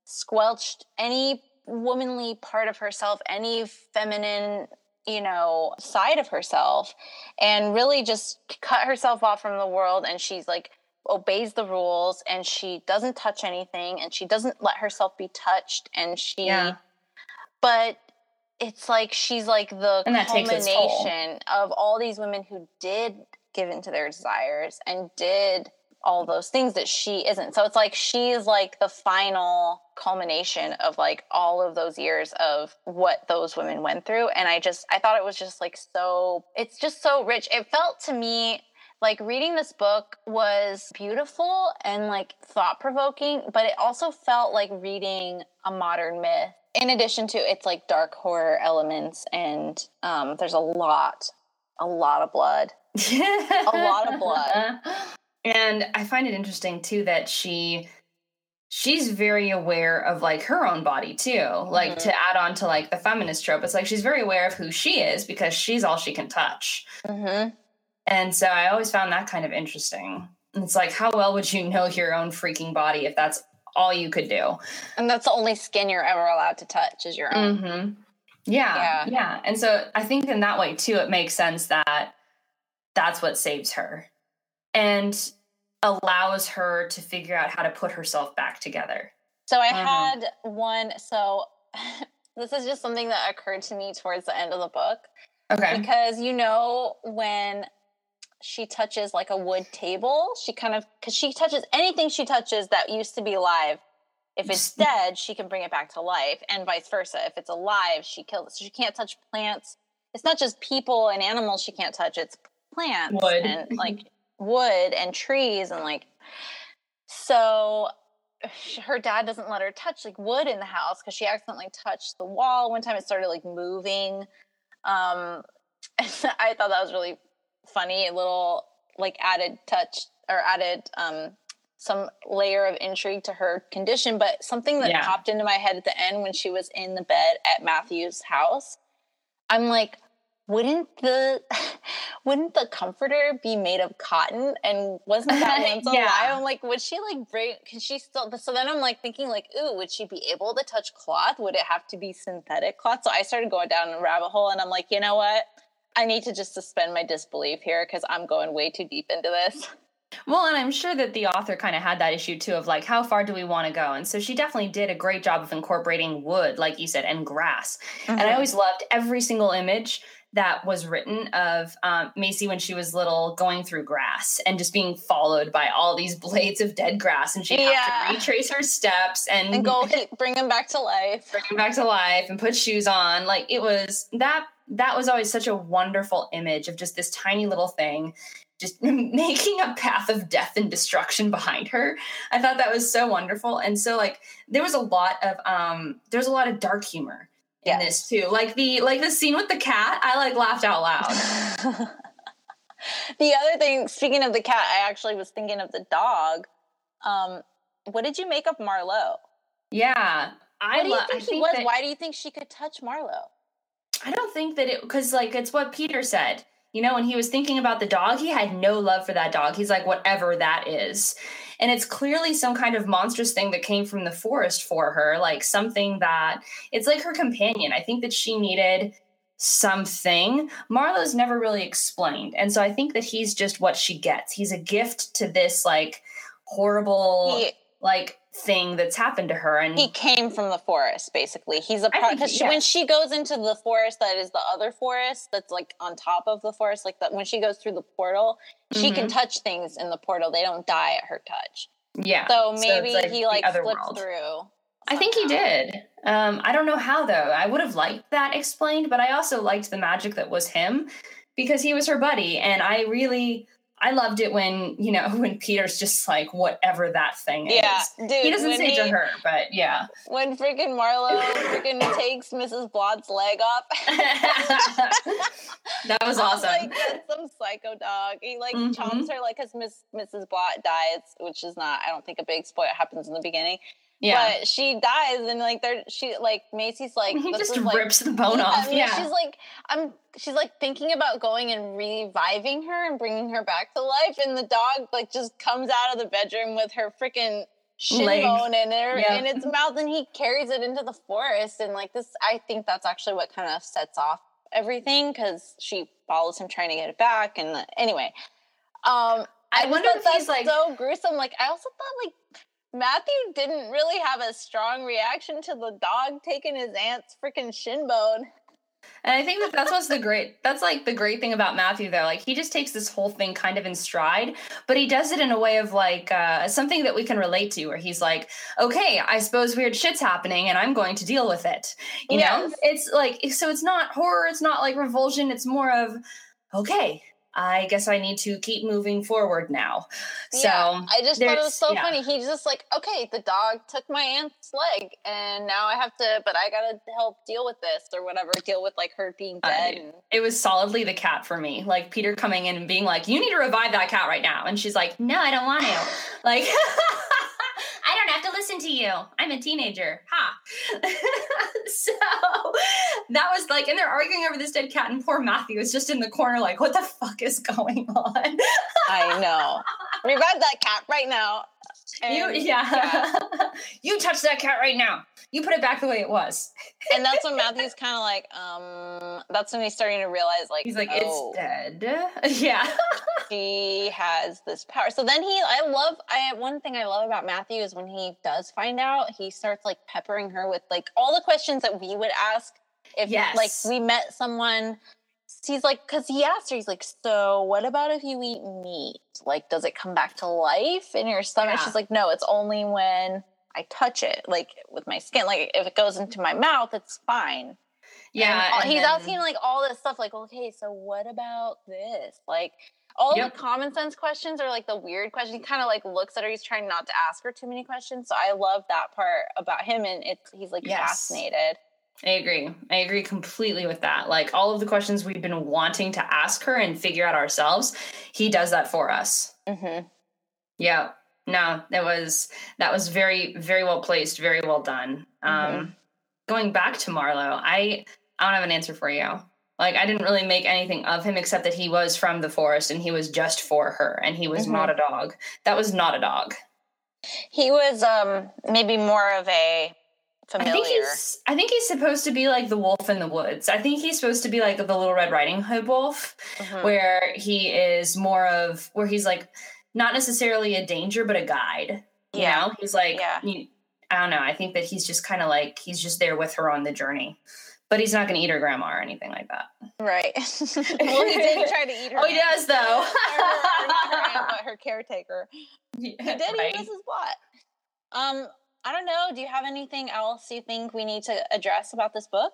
squelched any womanly part of herself, any feminine, you know, side of herself, and really just cut herself off from the world. And she's like, obeys the rules, and she doesn't touch anything, and she doesn't let herself be touched. And she, yeah. but it's like, she's like the and culmination of all these women who did give into their desires and did all those things that she isn't. So it's like she's like the final culmination of like all of those years of what those women went through. And I just, I thought it was just like so, it's just so rich. It felt to me like reading this book was beautiful and like thought-provoking, but it also felt like reading a modern myth. In addition to its like dark horror elements, and um, there's a lot, a lot of blood. a lot of blood.
And I find it interesting too that she she's very aware of like her own body too. Like mm-hmm. to add on to like the feminist trope, it's like she's very aware of who she is because she's all she can touch.
Mm-hmm.
And so I always found that kind of interesting. It's like, how well would you know your own freaking body if that's all you could do?
And that's the only skin you're ever allowed to touch is your own.
Mm-hmm. Yeah, yeah. Yeah. And so I think in that way too, it makes sense that that's what saves her and allows her to figure out how to put herself back together.
So I mm-hmm. had one, so this is just something that occurred to me towards the end of the book.
Okay.
Because, you know, when she touches like a wood table, she kind of, because she touches anything she touches that used to be alive. If it's dead, she can bring it back to life, and vice versa. If it's alive, she kills it. So she can't touch plants. It's not just people and animals she can't touch. It's plants
wood.
and like wood and trees and like, so her dad doesn't let her touch like wood in the house because she accidentally touched the wall. One time it started like moving. Um, I thought that was really funny, a little like added touch or added um, some layer of intrigue to her condition. But something that yeah. popped into my head at the end when she was in the bed at Matthew's house, I'm like, wouldn't the wouldn't the comforter be made of cotton? And wasn't that once yeah. alive? I'm like, would she like break? Can she still? So then I'm like thinking like, ooh, would she be able to touch cloth? Would it have to be synthetic cloth? So I started going down a rabbit hole, and I'm like, you know what? I need to just suspend my disbelief here because I'm going way too deep into this.
Well, and I'm sure that the author kind of had that issue too of like, how far do we want to go? And so she definitely did a great job of incorporating wood, like you said, and grass. Mm-hmm. And I always loved every single image that was written of um, Macy when she was little going through grass and just being followed by all these blades of dead grass. And she'd yeah. have to retrace her steps and,
and go bring them back to life.
Bring them back to life and put shoes on. Like it was that, that was always such a wonderful image of just this tiny little thing just making a path of death and destruction behind her. I thought that was so wonderful. And so like, there was a lot of, um, there's a lot of dark humor in yes. this too. Like the, like the scene with the cat, I like laughed out loud.
The other thing, speaking of the cat, I actually was thinking of the dog. Um, what did you make of Marlowe?
Yeah.
I, what do you lo- think I he think was? That, why do you think she could touch Marlowe?
I don't think that it, cause like, it's what Peter said. You know, when he was thinking about the dog, he had no love for that dog. He's like, whatever that is. And it's clearly some kind of monstrous thing that came from the forest for her, like something that it's like her companion. I think that she needed something. Marlowe's never really explained. And so I think that he's just what she gets. He's a gift to this like horrible, he, like thing that's happened to her. And
he came from the forest, basically. He's a part because yeah. when she goes into the forest that is the other forest that's like on top of the forest, like that when she goes through the portal, mm-hmm. she can touch things in the portal. They don't die at her touch.
Yeah.
So maybe so like he like slipped world. through. Somehow.
I think he did. Um, I don't know how though. I would have liked that explained, but I also liked the magic that was him because he was her buddy. And I really I loved it when, you know, when Peter's just like, whatever that thing
yeah,
is.
Dude,
he doesn't say he, to her, but yeah.
When freaking Marlowe freaking takes Missus Blood's leg off.
That was awesome.
I was like, that's some psycho dog. He like mm-hmm. chomps her like because Miss Missus Blott dies, which is not, I don't think a big spoiler, happens in the beginning. Yeah. But she dies and like they're she like Macy's like
he just
like,
rips the bone
yeah,
off.
I mean,
yeah.
She's like I'm she's like thinking about going and reviving her and bringing her back to life, and the dog like just comes out of the bedroom with her freaking shin
Leg.
bone in, her,
Yep.
in its mouth, and he carries it into the forest. And like this, I think that's actually what kind of sets off everything, because she follows him trying to get it back. And anyway, um, I,
I wonder
thought
if
that's
he's like
so gruesome. Like I also thought like Matthew didn't really have a strong reaction to the dog taking his aunt's freaking shin bone.
And I think that that's what's the great, that's like the great thing about Matthew though. Like he just takes this whole thing kind of in stride, but he does it in a way of like uh, something that we can relate to, where he's like, okay, I suppose weird shit's happening and I'm going to deal with it. You
Yes.
know, it's like, so it's not horror. It's not like revulsion. It's more of, okay, I guess I need to keep moving forward now. So
yeah, I just thought it was so
yeah.
funny. He's just like, okay, the dog took my aunt's leg, and now I have to, but I gotta help deal with this or whatever, deal with like her being dead.
Uh,
and...
It was solidly the cat for me. Like Peter coming in and being like, you need to revive that cat right now. And she's like, no, I don't want to. Like, I don't have to listen to you. I'm a teenager. Ha. So that was like, and they're arguing over this dead cat, and poor Matthew is just in the corner like, what the fuck is going on?
I know. Revive that cat right now. And,
you, yeah. yeah. You touch that cat right now. You put it back the way it was.
And that's when Matthew's kind of like, um, that's when he's starting to realize, like,
he's like,
oh,
it's dead. Yeah.
she has this power. So then he, I love, I one thing I love about Matthew is when he does find out, he starts like peppering her with like all the questions that we would ask if
yes.
like we met someone. He's like, because he asked her, he's like, so what about if you eat meat? Like, does it come back to life in your stomach?
Yeah.
She's like, no, it's only when I touch it, like with my skin. Like if it goes into my mouth, it's fine.
Yeah.
And,
and
he's
then,
asking like all this stuff, like, okay, so what about this? Like all
yep.
the common sense questions are like the weird questions. He kind of like looks at her. He's trying not to ask her too many questions. So I love that part about him. And it's, he's like
yes.
fascinated.
I agree. I agree completely with that. Like all of the questions we've been wanting to ask her and figure out ourselves, he does that for us.
Mm-hmm.
Yeah. No, that was, that was very, very well placed. Very well done.
Mm-hmm.
Um, going back to Marlowe, I, I don't have an answer for you. Like I didn't really make anything of him except that he was from the forest and he was just for her and he was mm-hmm. not a dog. That was not a dog.
He was um, maybe more of a familiar.
I think he's I think he's supposed to be like the wolf in the woods. I think he's supposed to be like the Little Red Riding Hood wolf, mm-hmm. where he is more of where he's like not necessarily a danger but a guide. You
yeah.
know, he's like
yeah.
you, I don't know. I think that he's just kind of like he's just there with her on the journey, but he's not going to eat her grandma or anything like that.
Right. Well, he did try to eat her.
Oh, he does though.
her, her, not her aunt, but her caretaker.
Yeah,
he did.
right.
He was his what? Um. I don't know. Do you have anything else you think we need to address about this book?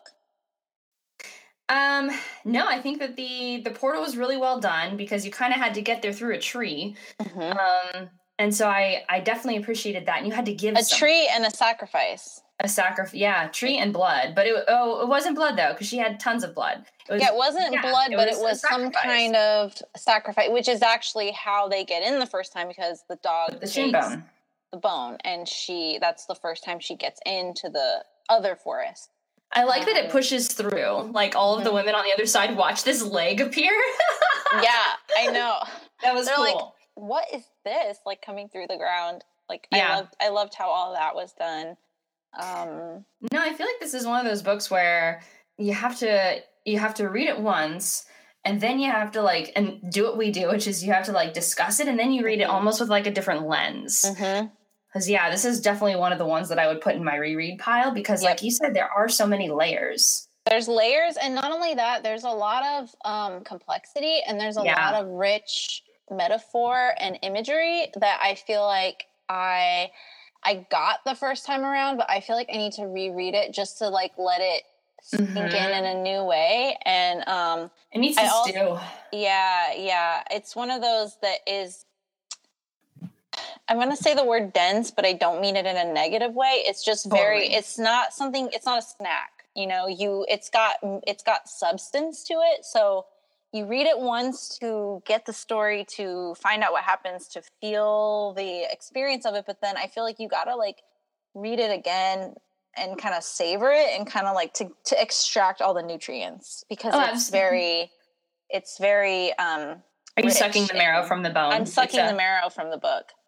Um, no, I think that the, the portal was really well done because you kind of had to get there through a tree. Mm-hmm. Um, and so I, I definitely appreciated that. And you had to give
a
some,
tree and a sacrifice.
A sacrifice. Yeah. Tree and blood, but it, oh, it wasn't blood though. Cause she had tons of blood.
It was, yeah, it wasn't yeah, blood, it but was it was some kind of sacrifice, which is actually how they get in the first time because the dog
the shin bone.
The bone, and she that's the first time she gets into the other forest.
I like um, that it pushes through. Like all of mm-hmm. the women on the other side watch this leg appear.
Yeah, I know.
That was
They're
cool.
Like, what is this? Like coming through the ground. Like
yeah.
I loved I loved how all that was done. Um
No, I feel like this is one of those books where you have to you have to read it once and then you have to like and do what we do, which is you have to like discuss it and then you read mm-hmm. it almost with like a different lens.
Mm-hmm.
Because, yeah, this is definitely one of the ones that I would put in my reread pile because, yep. like you said, there are so many layers.
There's layers, and not only that, there's a lot of um, complexity, and there's a
yeah.
lot of rich metaphor and imagery that I feel like I I got the first time around, but I feel like I need to reread it just to, like, let it sink mm-hmm. in in a new way. And um,
it needs to
I
stew.
Also, yeah, yeah. It's one of those that is... I'm going to say the word dense, but I don't mean it in a negative way. It's just very,
totally.
It's not something, it's not a snack, you know, you, it's got, it's got substance to it. So you read it once to get the story, to find out what happens, to feel the experience of it. But then I feel like you got to like read it again and kind of savor it and kind of like to, to extract all the nutrients because
oh,
it's
absolutely.
very, it's very, um,
are you sucking the marrow from the bone?
I'm sucking a- the marrow from the book.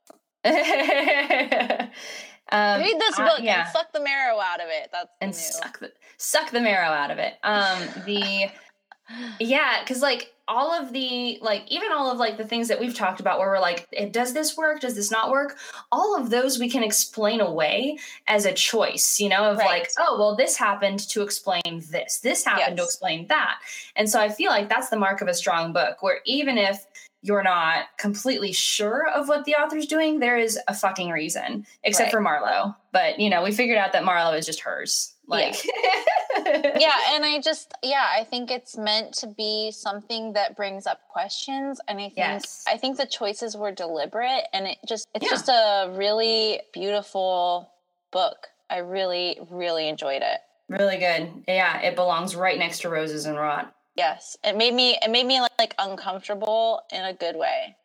um,
Read this
uh,
book
yeah.
and suck the marrow out of it. That's
and
new.
suck the suck the marrow out of it. Um, the yeah, because like all of the like even all of like the things that we've talked about where we're like, does this work? Does this not work? All of those we can explain away as a choice, you know, of right. like, oh, well, this happened to explain this. This happened yes. to explain that. And so I feel like that's the mark of a strong book, where even if you're not completely sure of what the author's doing, there is a fucking reason, except right. for Marlo. But, you know, we figured out that Marlo is just hers. Like,
yeah. yeah. And I just, yeah, I think it's meant to be something that brings up questions. And I think, yes. I think the choices were deliberate, and it just, it's yeah. just a really beautiful book. I really, really enjoyed it.
Really good. Yeah. It belongs right next to Roses and Rot.
Yes, it made me it made me like uncomfortable in a good way.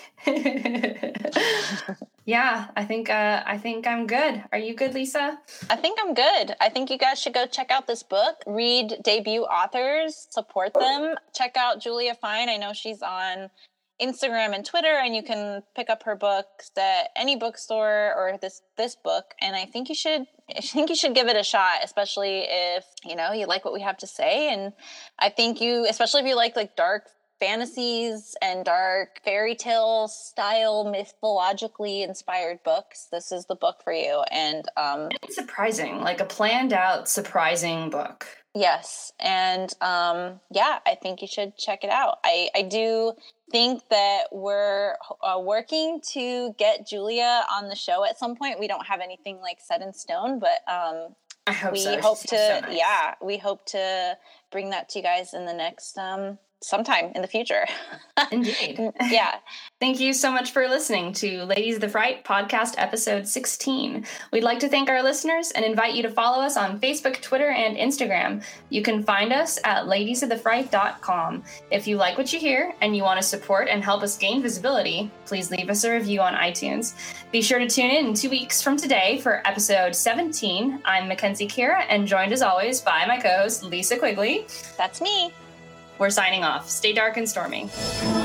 Yeah, I think uh, I think I'm good. Are you good, Lisa?
I think I'm good. I think you guys should go check out this book, read debut authors, support them. Check out Julia Fine. I know she's on Instagram and Twitter, and you can pick up her books at any bookstore or this this book. And I think you should I think you should give it a shot, especially if, you know, you like what we have to say. And I think you, especially if you like like dark fantasies and dark fairy tale style, mythologically inspired books, this is the book for you. And um,
it's surprising, like a planned out, surprising book.
Yes. And um, yeah, I think you should check it out. I, I do think that we're uh, working to get Julia on the show at some point. We don't have anything like set in stone, but um,
I hope
we
so.
hope
She
to,
so nice.
yeah, we hope to bring that to you guys in the next, um, sometime in the future.
Indeed.
Yeah.
Thank you so much for listening to Ladies of the Fright podcast episode sixteen. We'd like to thank our listeners and invite you to follow us on Facebook, Twitter, and Instagram. You can find us at ladies of the fright dot com. If you like what you hear and you want to support and help us gain visibility, please leave us a review on iTunes. Be sure to tune in in two weeks from today for episode seventeen. I'm Mackenzie Kira, and joined as always by my co-host Lisa Quigley.
That's me.
We're signing off. Stay dark and stormy.